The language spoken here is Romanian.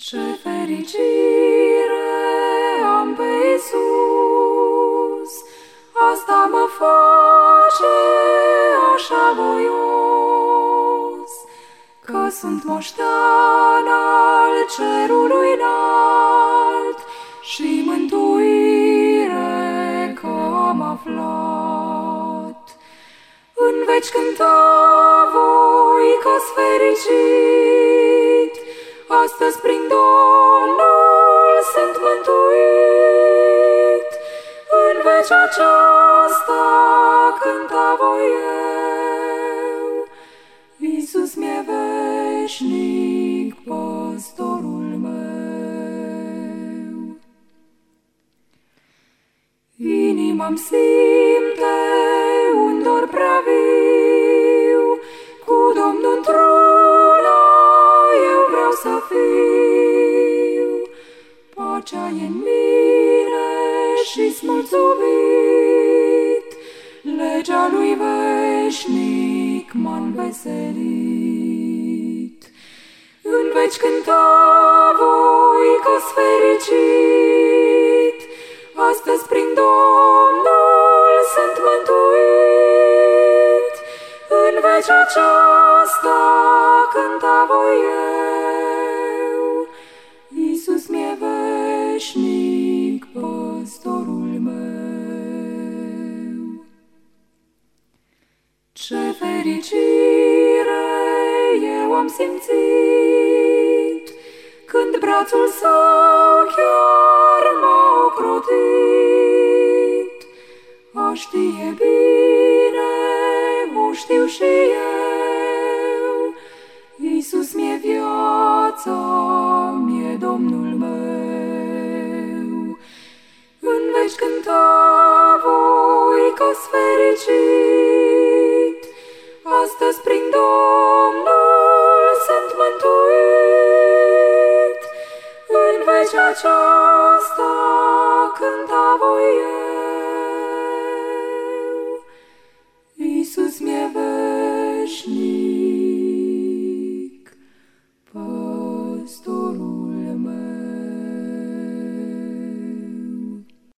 Ce fericire am pe Iisus, asta mă face așa voios, că sunt moștean al cerului înalt și mântuire că am aflat. În veci cânta voi că-s fericit, astăzi prin Domnul sunt mântuit. În veci aceasta cânta voi eu, Iisus mi-e veșnic păstorul meu. Inima-mi simte un dor prea viu, cu Domnul într-una eu vreau să fiu. Pacea e în mine și-s mulțumit, legea lui veșnic m-a înveselit. În veci cânta voi că-s fericit, astăzi prin Domnul sunt mântuit. În veci aceasta cânta voi eu, Iisus mi-e veșnic păstorul meu. Ce fericire eu am simțit, când brațul său chiar m-a ocrotit. A știe bine, o știu și eu, Iisus mi-e viața, mi-e Domnul meu. În veci cânta voi că-s fericit, astăzi prin Domnul sunt mântuit. În veci aceasta cânta voi eu,